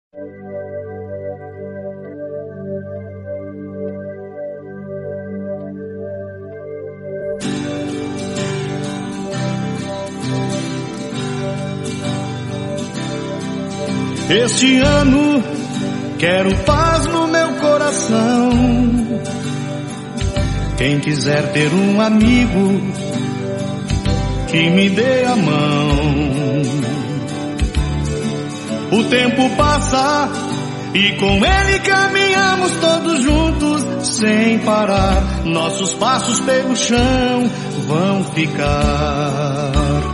Este ano quero paz no meu coração. Quem quiser ter um amigo que me dê a mão. O tempo passa e com ele caminhamos todos juntos sem parar. Nossos passos pelo chão vão ficar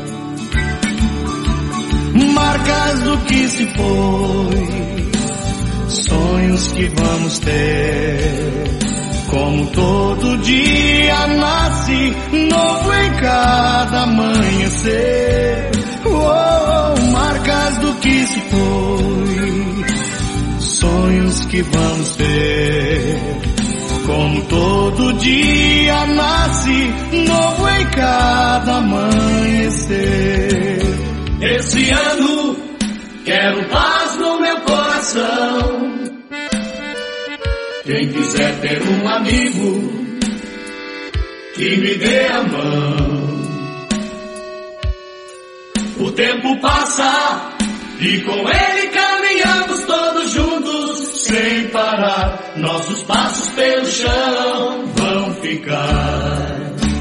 marcas do que se foi, sonhos que vamos ter. Como todo dia nasce novo em cada amanhecer. Oh, marcas do que se foi, sonhos que vamos ter. Como todo dia nasce novo em cada amanhecer. Esse ano quero paz no meu coração. Quem quiser ter um amigo que me dê a mão. O tempo passa e com ele caminhamos todos juntos sem parar. Nossos passos pelo chão vão ficar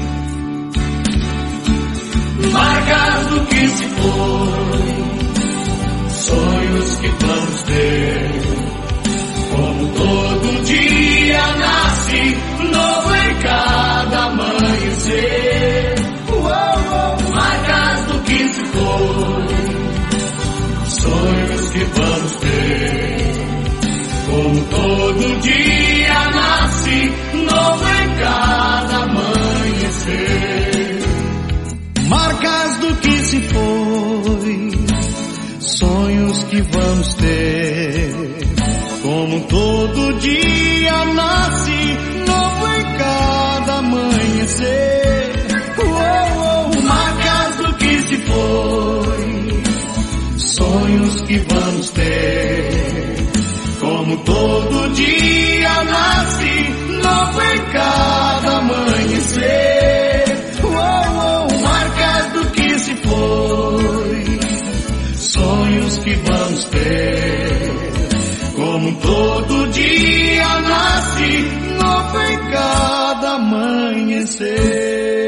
marcas do que se foi, sonhos que vamos ter. Como todo dia nasce novo em cada amanhecer. Marcas do que se foi, sonhos que vamos ter. Como todo dia nasce novo em cada amanhecer. Marcas do que se foi, sonhos que vamos ter. Como todo dia nasce novo em cada amanhecer. Marcas do que se foi, sonhos que vamos ter. Como todo dia nasce novo em cada amanhecer. Marcas do que se foi, sonhos que vamos ter. Como todo dia nasce novo em cada amanhecer.